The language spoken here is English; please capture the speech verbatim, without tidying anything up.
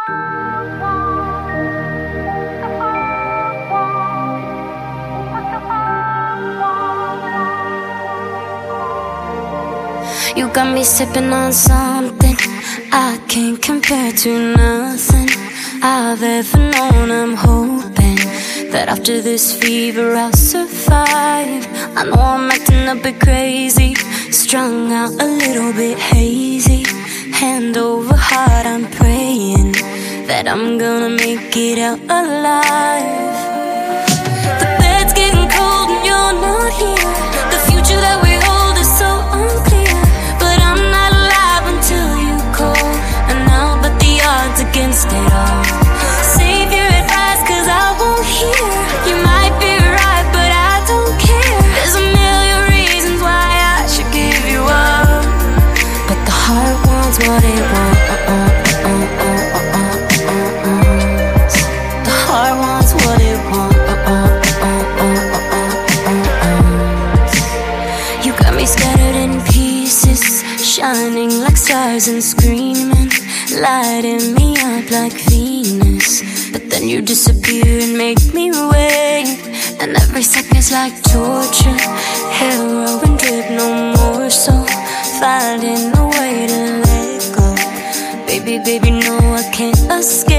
You got me sipping on something I can't compare to nothing I've ever known. I'm hoping that after this fever I'll survive. I know I'm acting a bit crazy, strung out a little bit hazy. Hand over heart, I'm praying that I'm gonna make it out alive. The bed's getting cold and you're not here. The future that we hold is so unclear, but I'm not alive until you call, and I'll bet the odds against it all. Save your advice, cause I won't hear. You might be right, but I don't care. There's a million reasons why I should give you up, but the heart wants what it wants. The heart wants what it wants. You got me scattered in pieces, shining like stars and screaming, lighting me up like Venus. But then you disappear and make me wait, and every second's like torture. Heroin drip, no more, so finding a way to let go. Baby, baby, no, I can't escape.